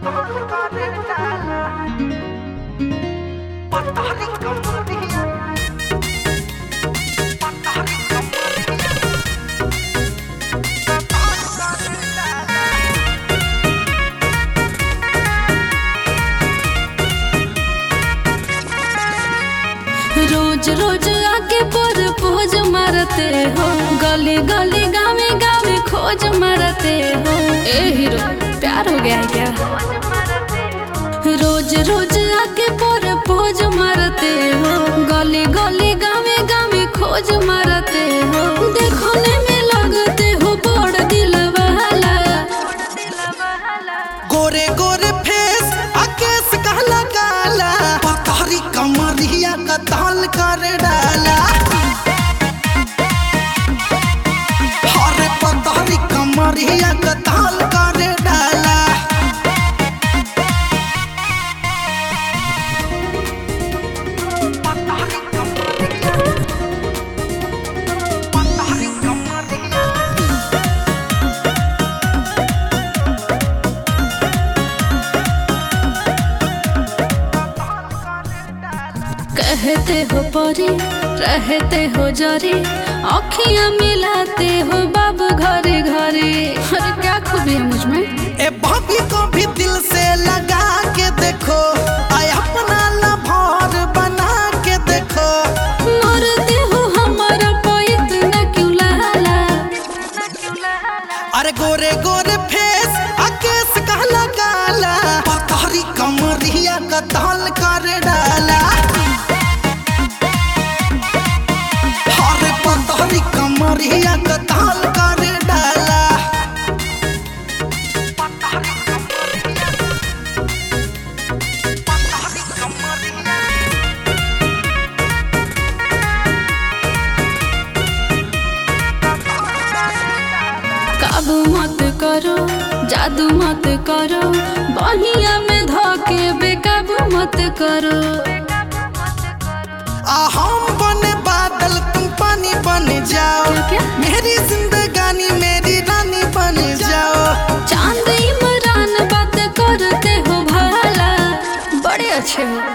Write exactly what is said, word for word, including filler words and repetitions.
रोज रोज आके पर पोज मारते हो, गली गली गावे गावे खोज मारते हो। ए हीरो प्यार हो गया है क्या? रोज रोज आके पर पोज मारते हो, गली गली गावे गावे खोज मारते हो। देखने में लगते हो बड़ दिल वाला, गोरे गोरे फेस आकेश कहला काला, पतहरी कमरिया का ताल कर डाला। हरे पतहरी कमरिया का ताल कर डाला। कहते हो परी रहते हो जरी, अखियां मिलाते हो बाबू घरे घरे। अरे क्या खूबी है मुझ में? ए भाभी को भी दिल से लगा के देखो, आय अपना लभार बना के देखो। मरते हो हमारा पैत न क्यों लाला, अरे गोरे गोरे फेस आकेश कहला काला, पतहरी कमरिया का ताल कर डाला। हरे पतहरी कमरिया का ताल कर डाला। काबू मत करो जादू मत करो, बहिया में धोके बेकाबू मत करो। आ हम बने बादल तुम पानी बन जाओ, क्या क्या? मेरी जिंदगानी मेरी रानी बन जाओ। चांद इमरान बात करते हो भाला, बड़े अच्छे हो।